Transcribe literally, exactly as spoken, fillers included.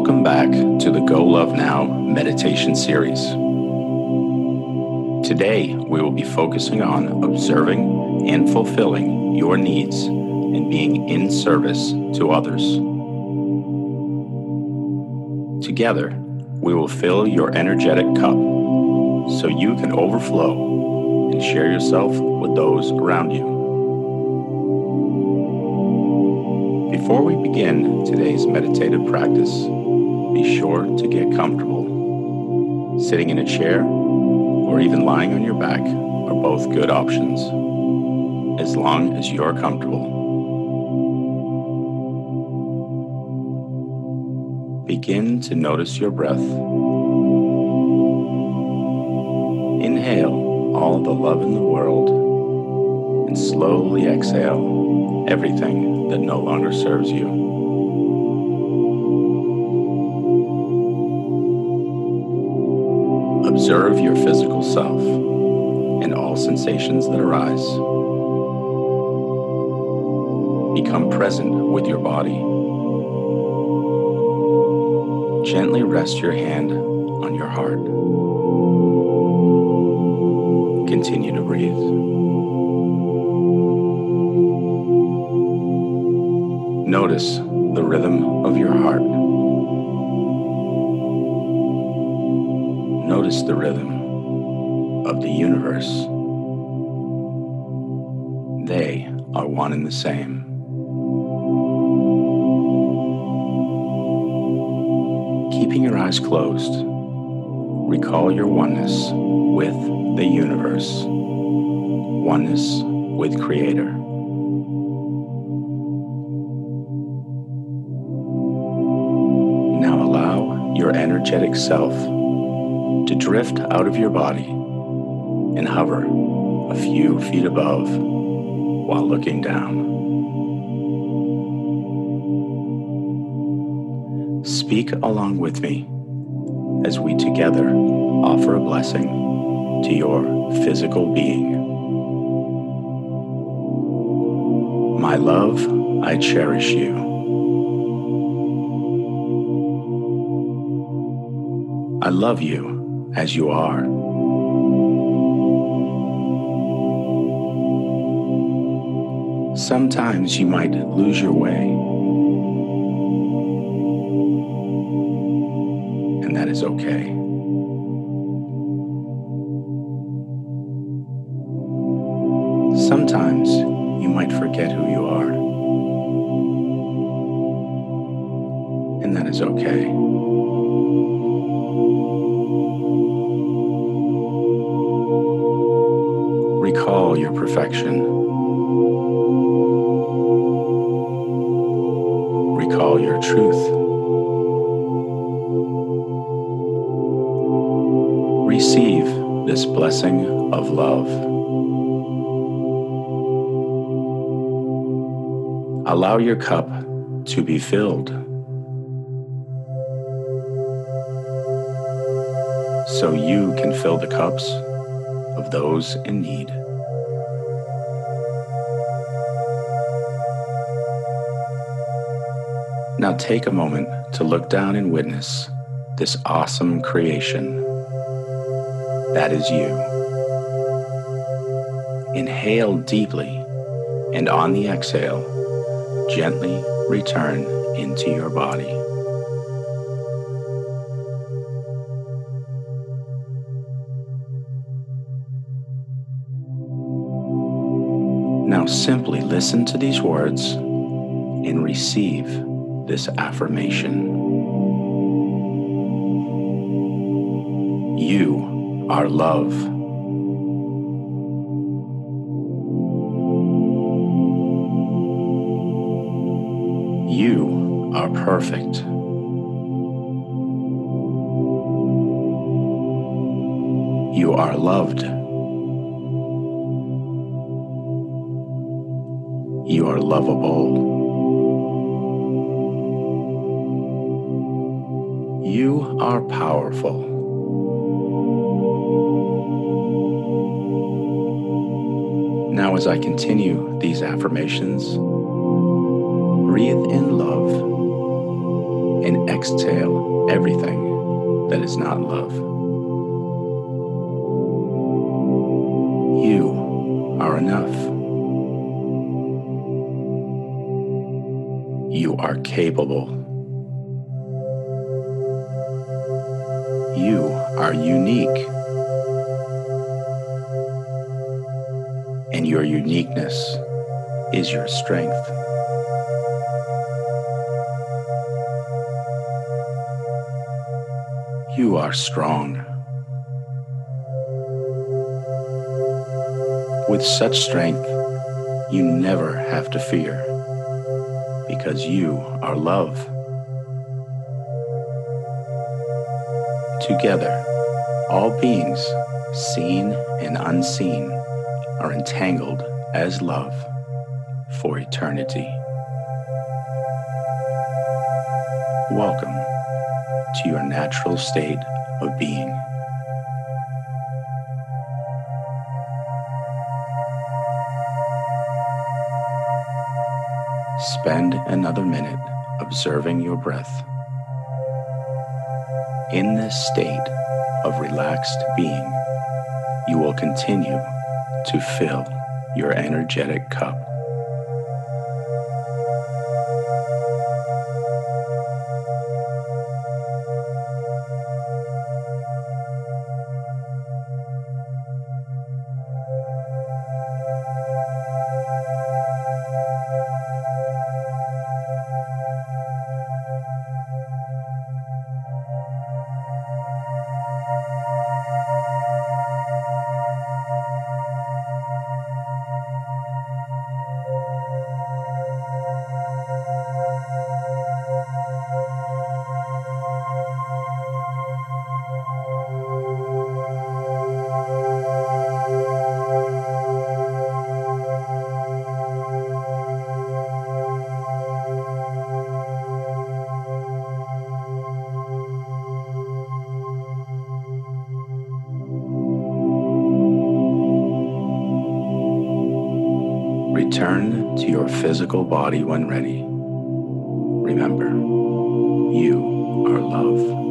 Welcome back to the Go Love Now meditation series. Today, we will be focusing on observing and fulfilling your needs and being in service to others. Together, we will fill your energetic cup so you can overflow and share yourself with those around you. Before we begin today's meditative practice, be sure to get comfortable. Sitting in a chair or even lying on your back are both good options, as long as you're comfortable. Begin to notice your breath. Inhale all the love in the world and slowly exhale everything that no longer serves you. Observe your physical self and all sensations that arise. Become present with your body. Gently rest your hand on your heart. Continue to breathe. Notice the rhythm of your heart. Notice the rhythm of the universe. They are one and the same. Keeping your eyes closed, recall your oneness with the universe, oneness with Creator. Now allow your energetic self to drift out of your body and hover a few feet above while looking down. Speak along with me as we together offer a blessing to your physical being. My love, I cherish you. I love you as you are. Sometimes you might lose your way, and that is okay. Sometimes you might forget who you are, and that is okay. Recall your perfection. Recall your truth. Receive this blessing of love. Allow your cup to be filled so you can fill the cups of those in need. Now take a moment to look down and witness this awesome creation. That is you. Inhale deeply, and on the exhale, gently return into your body. Now simply listen to these words and receive this affirmation. You are love. You are perfect. You are loved. You are lovable. You are powerful. Now, as I continue these affirmations, breathe in love and exhale everything that is not love. You are enough. You are capable. You are unique. And your uniqueness is your strength. You are strong. With such strength, you never have to fear, because you are love. Together, all beings, seen and unseen, are entangled as love for eternity. Welcome to your natural state of being. Spend another minute observing your breath. In this state of relaxed being, you will continue to fill your energetic cup. Return to your physical body when ready. Remember, you are love.